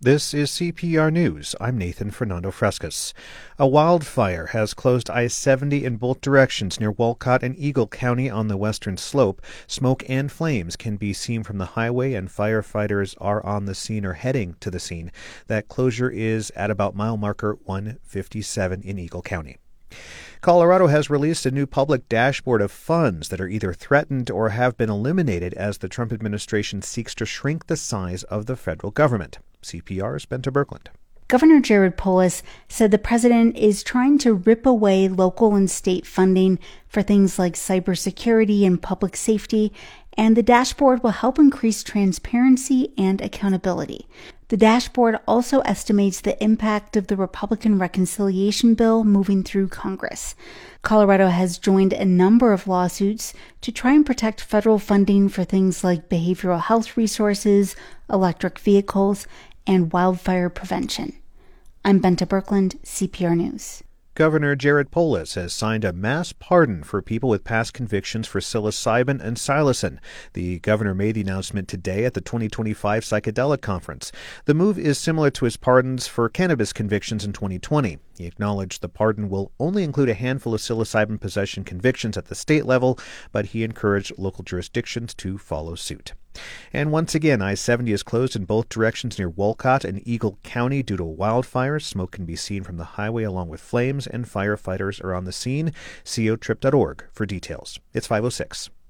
This is CPR News. I'm Nathan Fernando Frescas. A wildfire has closed I-70 in both directions near Wolcott and Eagle County on the western slope. Smoke and flames can be seen from the highway, and firefighters are on the scene or heading to the scene. That closure is at about mile marker 157 in Eagle County. Colorado has released a new public dashboard of funds that are either threatened or have been eliminated as the Trump administration seeks to shrink the size of the federal government. CPR's Bente Birkeland. Governor Jared Polis said the president is trying to rip away local and state funding for things like cybersecurity and public safety, and the dashboard will help increase transparency and accountability. The dashboard also estimates the impact of the Republican reconciliation bill moving through Congress. Colorado has joined a number of lawsuits to try and protect federal funding for things like behavioral health resources, electric vehicles, and wildfire prevention. I'm Bente Birkeland, CPR News. Governor Jared Polis has signed a mass pardon for people with past convictions for psilocybin and psilocin. The governor made the announcement today at the 2025 Psychedelic Conference. The move is similar to his pardons for cannabis convictions in 2020. He acknowledged the pardon will only include a handful of psilocybin possession convictions at the state level, but he encouraged local jurisdictions to follow suit. And once again, I-70 is closed in both directions near Wolcott and Eagle County due to wildfires. Smoke can be seen from the highway along with flames, and firefighters are on the scene. cotrip.org for details. It's 5:06.